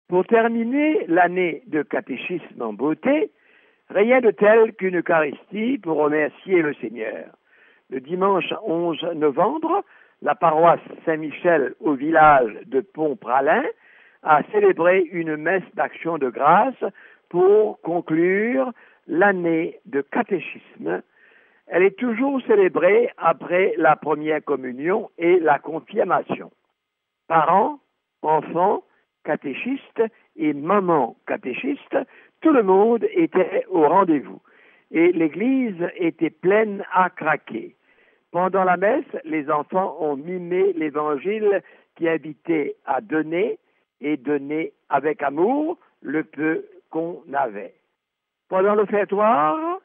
Pour terminer l'année de catéchisme en beauté, rien de tel qu'une Eucharistie pour remercier le Seigneur. Le dimanche 11 novembre, la paroisse Saint-Michel au village de Pont-Pralin a célébré une messe d'action de grâce pour conclure l'année de catéchisme. Elle est toujours célébrée après la première communion et la confirmation. Parents, enfants, catéchistes et mamans catéchistes, tout le monde était au rendez-vous et l'église était pleine à craquer. Pendant la messe, les enfants ont mimé l'évangile qui invitait à donner et donner avec amour le peu qu'on avait. Pendant l'offertoire,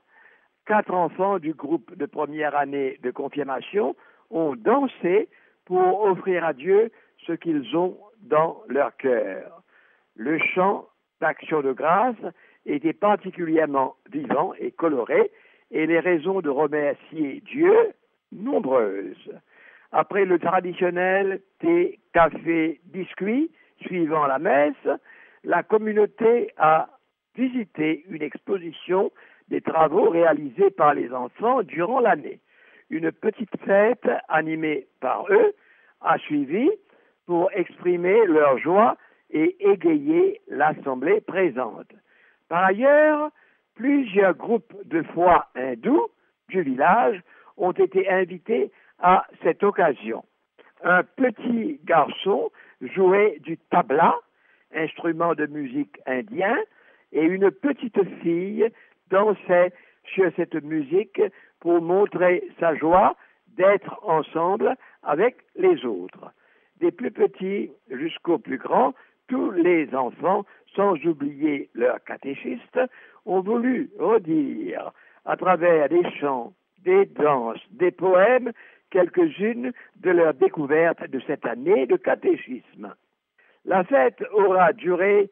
4 enfants du groupe de première année de confirmation ont dansé pour offrir à Dieu ce qu'ils ont dans leur cœur. Le chant d'action de grâce était particulièrement vivant et coloré, et les raisons de remercier Dieu nombreuses. Après le traditionnel thé, café, biscuit suivant la messe, la communauté a visité une exposition des travaux réalisés par les enfants durant l'année. Une petite fête animée par eux a suivi pour exprimer leur joie et égayer l'assemblée présente. Par ailleurs, plusieurs groupes de foi hindous du village ont été invités à cette occasion. Un petit garçon jouait du tabla, instrument de musique indien, et une petite fille dansait sur cette musique pour montrer sa joie d'être ensemble avec les autres. Des plus petits jusqu'aux plus grands, tous les enfants, sans oublier leurs catéchistes, ont voulu redire à travers des chants, des danses, des poèmes, quelques-unes de leurs découvertes de cette année de catéchisme. La fête aura duré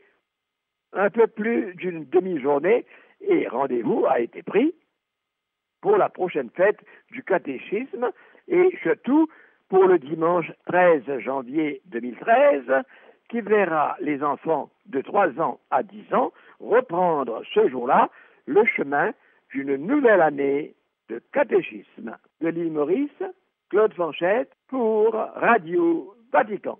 un peu plus d'une demi-journée et rendez-vous a été pris pour la prochaine fête du catéchisme et surtout pour le dimanche 13 janvier 2013 qui verra les enfants de 3 ans à 10 ans reprendre ce jour-là le chemin d'une nouvelle année de catéchisme. De l'île Maurice, Claude Fanchette pour Radio Vatican.